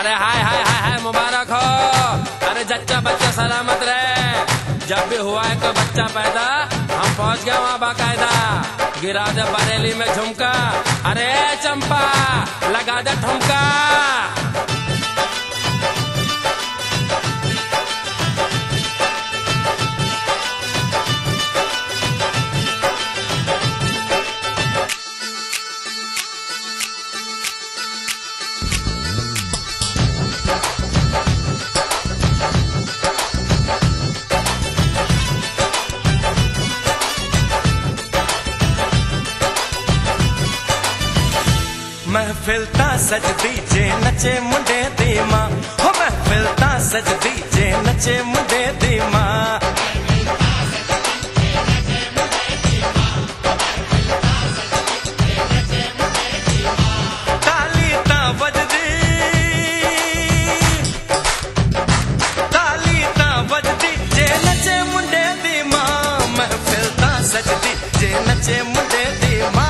अरे हाय हाय हाय हाय मुबारक हो। अरे जच्चा बच्चा सलामत रहे। जब भी हुआ है कोई बच्चा पैदा हम पहुंच गए वहाँ बाकायदा। गिरा दे बरेली में झुमका, अरे चंपा लगा दे ठुमका। महफिल ता सजदी जे नचे मुंडे दी मां, हो महफिल ता सजदी जे नचे मुंडे दी मां। ताली ता वजदी, ताली ता वजदी जे नचे मुंडे दी मां। महफिल ता सजदी जे नचे मुंडे दी मां।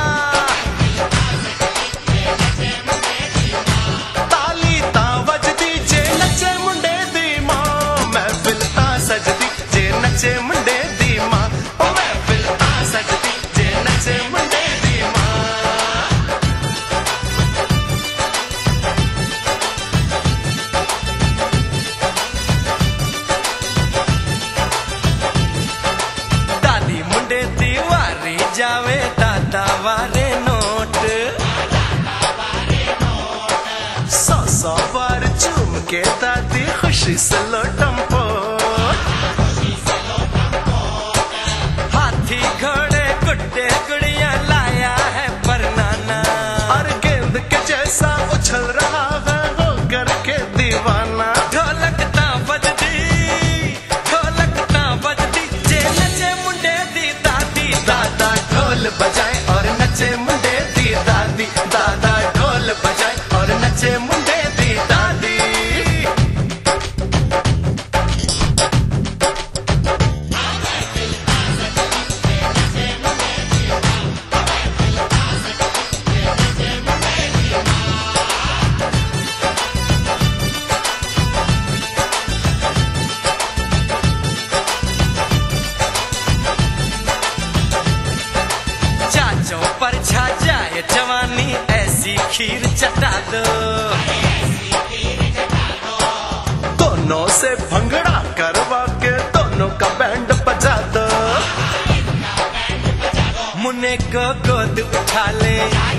नचे मुंडे दी मां, ओ महफिल ता सजदी जे नचे मुंडे दी मां। दादी मुंडे दी वारी जावे दादा वारे नोट। 100 बार चूम के दादी खुशी से लोटम पोट। घोड़े गुड्डे गुड़िया लाया है परनाना, और गेंद के जैसा उछल रहा है हो करके दीवाना। ढोलक ता बजदी, ढोलक ता बजदी जे नचे मुंडे दी दादी। दादा ढोल बजाए और नचे मुंडे दी दादी। दादा ढोल बजाए और नचे मुंडे दी दादी। पर छा जाए जवानी ऐसी खीर चटा दो। दोनों से भंगड़ा करवा के दोनों का बैंड बजा दो। मुन्ने को गोद उठा ले।